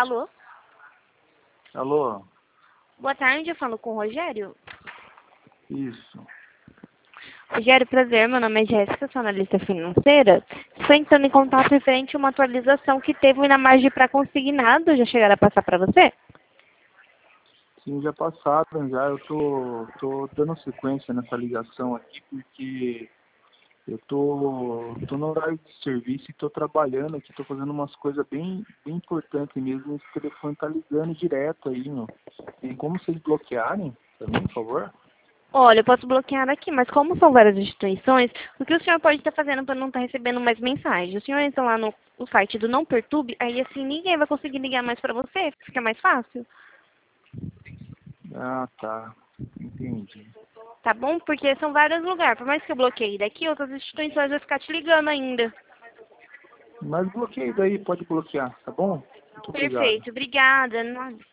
Alô? Alô? Boa tarde, eu falo com o Rogério. Isso. Rogério, prazer, meu nome é Jéssica, sou analista financeira. Estou entrando em contato referente a uma atualização que teve na margem para consignado. Já chegaram a passar para você? Sim, já passaram, já. Eu tô dando sequência nessa ligação aqui porque eu tô no horário de serviço e tô trabalhando aqui, tô fazendo umas coisas bem importantes mesmo. Esse telefone tá ligando direto aí, meu. Tem como vocês bloquearem pra mim, por favor? Olha, eu posso bloquear aqui, mas como são várias instituições, o que o senhor pode estar fazendo para não estar recebendo mais mensagens? O senhor entra lá no site do Não Perturbe, aí assim ninguém vai conseguir ligar mais para você, fica mais fácil. Ah, tá. Entendi. Tá bom? Porque são vários lugares. Por mais que eu bloqueie daqui, outras instituições vão ficar te ligando ainda. Mas bloqueia daí, pode bloquear, tá bom? Muito obrigado. Perfeito. Obrigada.